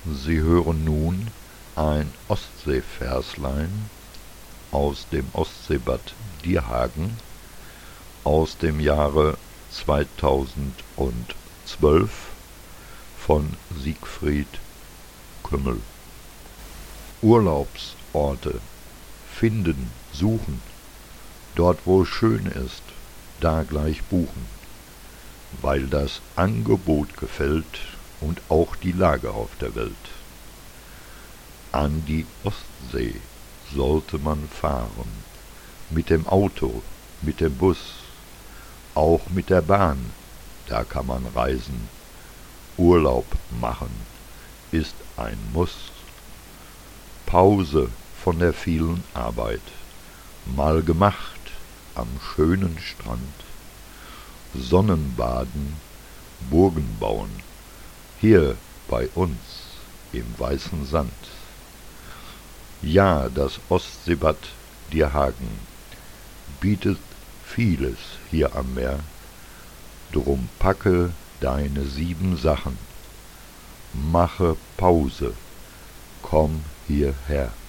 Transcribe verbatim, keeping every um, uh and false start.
Sie hören nun ein Ostseeverslein aus dem Ostseebad Dierhagen aus dem Jahre zweitausendzwölf von Siegfried Kümmel. Urlaubsorte finden, suchen, dort wo es schön ist, da gleich buchen, weil das Angebot gefällt und auch die Lage auf der Welt. An die Ostsee sollte man fahren, mit dem Auto, mit dem Bus, auch mit der Bahn, da kann man reisen. Urlaub machen ist ein Muss. Pause von der vielen Arbeit, mal gemacht am schönen Strand. Sonnenbaden, Burgen bauen, hier bei uns im weißen Sand. Ja, das Ostseebad Dierhagen bietet vieles hier am Meer, drum packe deine sieben Sachen, mache Pause, komm hierher.